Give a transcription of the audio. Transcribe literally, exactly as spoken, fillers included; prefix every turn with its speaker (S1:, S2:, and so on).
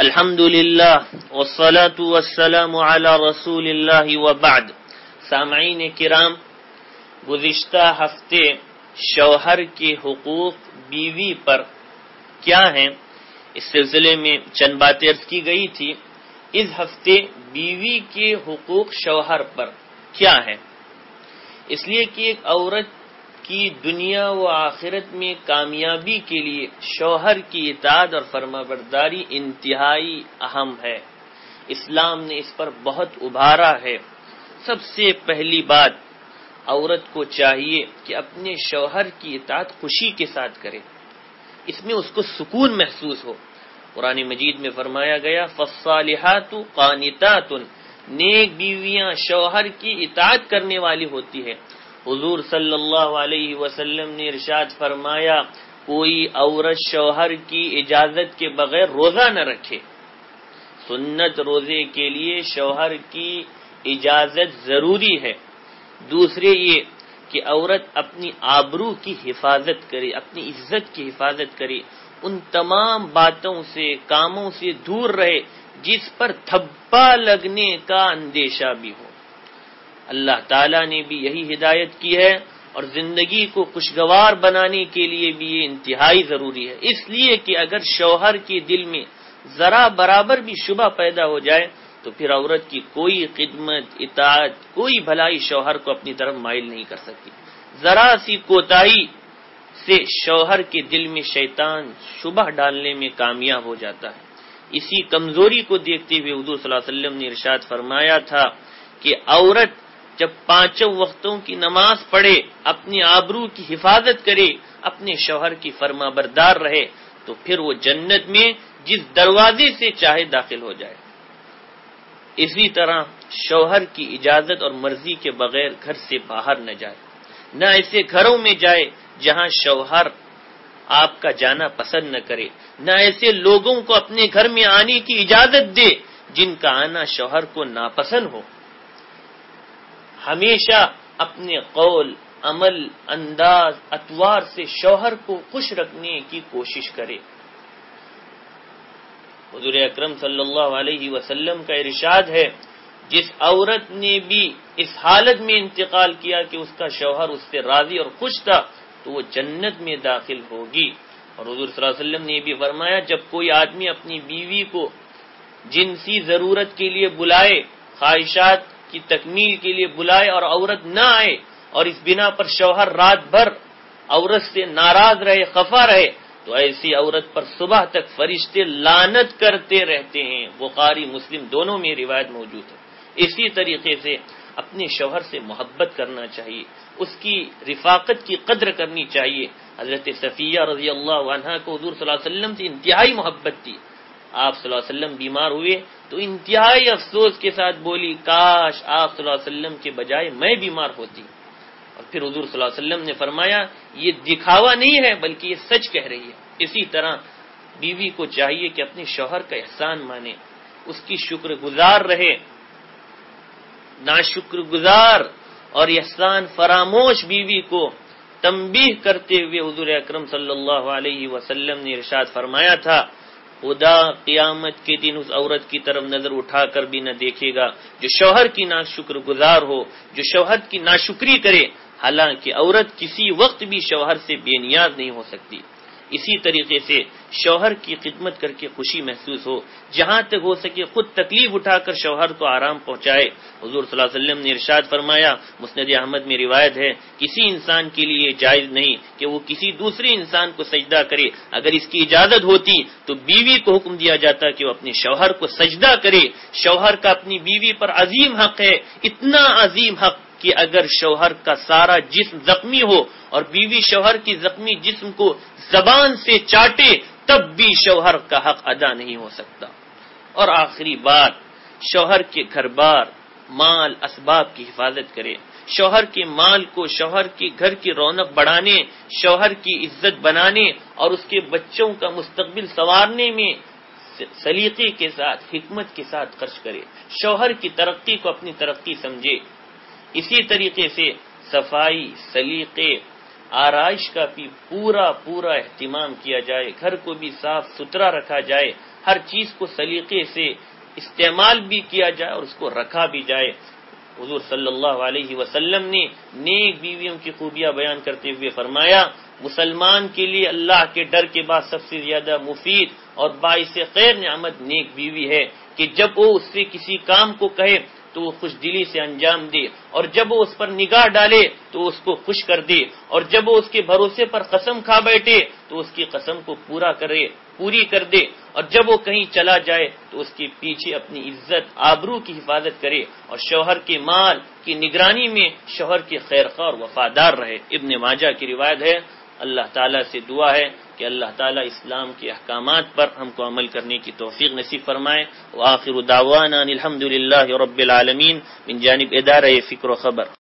S1: الحمد للہ والصلاة والسلام علی رسول اللہ وبعد. سامعین کرام، گزشتہ ہفتے شوہر کے حقوق بیوی پر کیا ہیں اس سلسلے میں چند باتیں عرض کی گئی تھی. اس ہفتے بیوی کے حقوق شوہر پر کیا ہیں، اس لیے کہ ایک عورت کی دنیا و آخرت میں کامیابی کے لیے شوہر کی اطاعت اور فرمانبرداری انتہائی اہم ہے. اسلام نے اس پر بہت ابھارا ہے. سب سے پہلی بات، عورت کو چاہیے کہ اپنے شوہر کی اطاعت خوشی کے ساتھ کرے، اس میں اس کو سکون محسوس ہو. قرآن مجید میں فرمایا گیا فالصالحات قانتات، نیک بیویاں شوہر کی اطاعت کرنے والی ہوتی ہے. حضور صلی اللہ علیہ وسلم نے ارشاد فرمایا کوئی عورت شوہر کی اجازت کے بغیر روزہ نہ رکھے. سنت روزے کے لیے شوہر کی اجازت ضروری ہے. دوسرے یہ کہ عورت اپنی آبرو کی حفاظت کرے، اپنی عزت کی حفاظت کرے، ان تمام باتوں سے کاموں سے دور رہے جس پر دھبا لگنے کا اندیشہ بھی ہو. اللہ تعالیٰ نے بھی یہی ہدایت کی ہے اور زندگی کو خوشگوار بنانے کے لیے بھی یہ انتہائی ضروری ہے. اس لیے کہ اگر شوہر کے دل میں ذرا برابر بھی شبہ پیدا ہو جائے تو پھر عورت کی کوئی خدمت، اطاعت، کوئی بھلائی شوہر کو اپنی طرف مائل نہیں کر سکتی. ذرا سی کوتاہی سے شوہر کے دل میں شیطان شبہ ڈالنے میں کامیاب ہو جاتا ہے. اسی کمزوری کو دیکھتے ہوئے حضور صلی اللہ علیہ وسلم نے ارشاد فرمایا تھا کہ عورت جب پانچوں وقتوں کی نماز پڑھے، اپنی آبرو کی حفاظت کرے، اپنے شوہر کی فرما بردار رہے تو پھر وہ جنت میں جس دروازے سے چاہے داخل ہو جائے. اسی طرح شوہر کی اجازت اور مرضی کے بغیر گھر سے باہر نہ جائے. نہ ایسے گھروں میں جائے جہاں شوہر آپ کا جانا پسند نہ کرے. نہ ایسے لوگوں کو اپنے گھر میں آنے کی اجازت دے جن کا آنا شوہر کو ناپسند ہو. ہمیشہ اپنے قول، عمل، انداز، اطوار سے شوہر کو خوش رکھنے کی کوشش کرے. حضور اکرم صلی اللہ علیہ وسلم کا ارشاد ہے جس عورت نے بھی اس حالت میں انتقال کیا کہ اس کا شوہر اس سے راضی اور خوش تھا تو وہ جنت میں داخل ہوگی. اور حضور صلی اللہ علیہ وسلم نے بھی فرمایا جب کوئی آدمی اپنی بیوی کو جنسی ضرورت کے لیے بلائے، خواہشات کی تکمیل کے لیے بلائے اور عورت نہ آئے اور اس بنا پر شوہر رات بھر عورت سے ناراض رہے، خفا رہے تو ایسی عورت پر صبح تک فرشتے لعنت کرتے رہتے ہیں. بخاری مسلم دونوں میں روایت موجود ہے. اسی طریقے سے اپنے شوہر سے محبت کرنا چاہیے، اس کی رفاقت کی قدر کرنی چاہیے. حضرت صفیہ رضی اللہ عنہا کو حضور صلی اللہ علیہ وسلم سے انتہائی محبت تھی. آپ صلی اللہ علیہ وسلم بیمار ہوئے تو انتہائی افسوس کے ساتھ بولی کاش آپ صلی اللہ علیہ وسلم کے بجائے میں بیمار ہوتی. اور پھر حضور صلی اللہ علیہ وسلم نے فرمایا یہ دکھاوا نہیں ہے بلکہ یہ سچ کہہ رہی ہے. اسی طرح بیوی کو چاہیے کہ اپنے شوہر کا احسان مانے، اس کی شکر گزار رہے. ناشکر گزار اور احسان فراموش بیوی کو تنبیہ کرتے ہوئے حضور اکرم صلی اللہ علیہ وسلم نے ارشاد فرمایا تھا خدا قیامت کے دن اس عورت کی طرف نظر اٹھا کر بھی نہ دیکھے گا جو شوہر کی ناشکر گزار ہو، جو شوہر کی ناشکری کرے. حالانکہ عورت کسی وقت بھی شوہر سے بے نیاز نہیں ہو سکتی. اسی طریقے سے شوہر کی خدمت کر کے خوشی محسوس ہو، جہاں تک ہو سکے خود تکلیف اٹھا کر شوہر کو آرام پہنچائے. حضور صلی اللہ علیہ وسلم نے ارشاد فرمایا مسند احمد میں روایت ہے کسی انسان کے لیے جائز نہیں کہ وہ کسی دوسرے انسان کو سجدہ کرے. اگر اس کی اجازت ہوتی تو بیوی کو حکم دیا جاتا کہ وہ اپنے شوہر کو سجدہ کرے. شوہر کا اپنی بیوی پر عظیم حق ہے، اتنا عظیم حق کہ اگر شوہر کا سارا جسم زخمی ہو اور بیوی شوہر کی زخمی جسم کو زبان سے چاٹے تب بھی شوہر کا حق ادا نہیں ہو سکتا. اور آخری بات، شوہر کے گھر بار، مال، اسباب کی حفاظت کرے. شوہر کے مال کو شوہر کے گھر کی رونق بڑھانے، شوہر کی عزت بنانے اور اس کے بچوں کا مستقبل سنوارنے میں سلیقے کے ساتھ، حکمت کے ساتھ خرچ کرے. شوہر کی ترقی کو اپنی ترقی سمجھے. اسی طریقے سے صفائی، سلیقے، آرائش کا بھی پورا پورا اہتمام کیا جائے. گھر کو بھی صاف ستھرا رکھا جائے. ہر چیز کو سلیقے سے استعمال بھی کیا جائے اور اس کو رکھا بھی جائے۔ حضور صلی اللہ علیہ وسلم نے نیک بیویوں کی خوبیاں بیان کرتے ہوئے فرمایا، مسلمان کے لیے اللہ کے ڈر کے بعد سب سے زیادہ مفید اور باعث خیر نعمت نیک بیوی ہے کہ جب وہ اس سے کسی کام کو کہے تو وہ خوش دلی سے انجام دے، اور جب وہ اس پر نگاہ ڈالے تو اس کو خوش کر دے، اور جب وہ اس کے بھروسے پر قسم کھا بیٹھے تو اس کی قسم کو پورا کرے پوری کر دے، اور جب وہ کہیں چلا جائے تو اس کے پیچھے اپنی عزت آبرو کی حفاظت کرے، اور شوہر کے مال کی نگرانی میں شوہر کے خیرخواہ اور وفادار رہے۔ ابن ماجہ کی روایت ہے۔ اللہ تعالیٰ سے دعا ہے کہ اللہ تعالیٰ اسلام کے احکامات پر ہم کو عمل کرنے کی توفیق نصیب فرمائے۔ وآخر دعوانا الحمد للہ رب العالمین من جانب ادارہ فکر و خبر۔